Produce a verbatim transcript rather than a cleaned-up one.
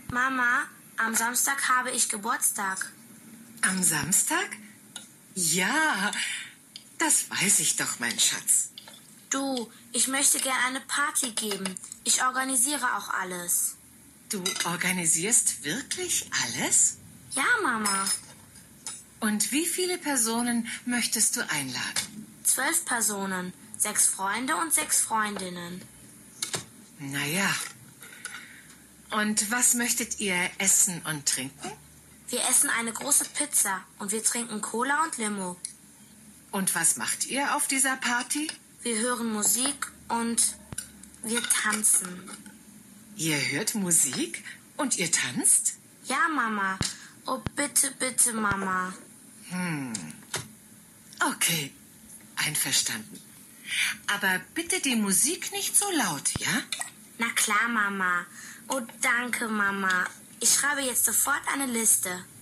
Mama, am Samstag habe ich Geburtstag. Am Samstag? Ja, das weiß ich doch, mein Schatz. Du, ich möchte gerne eine Party geben. Ich organisiere auch alles. Du organisierst wirklich alles? Ja, Mama. Und wie viele Personen möchtest du einladen? Zwölf Personen, sechs Freunde und sechs Freundinnen. Naja. Und was möchtet ihr essen und trinken? Wir essen eine große Pizza und wir trinken Cola und Limo. Und was macht ihr auf dieser Party? Wir hören Musik und wir tanzen. Ihr hört Musik und ihr tanzt? Ja, Mama. Oh, bitte, bitte, Mama. Hm. Okay, einverstanden. Aber bitte die Musik nicht so laut, ja? Na klar, Mama. Oh, danke, Mama. Ich schreibe jetzt sofort eine Liste.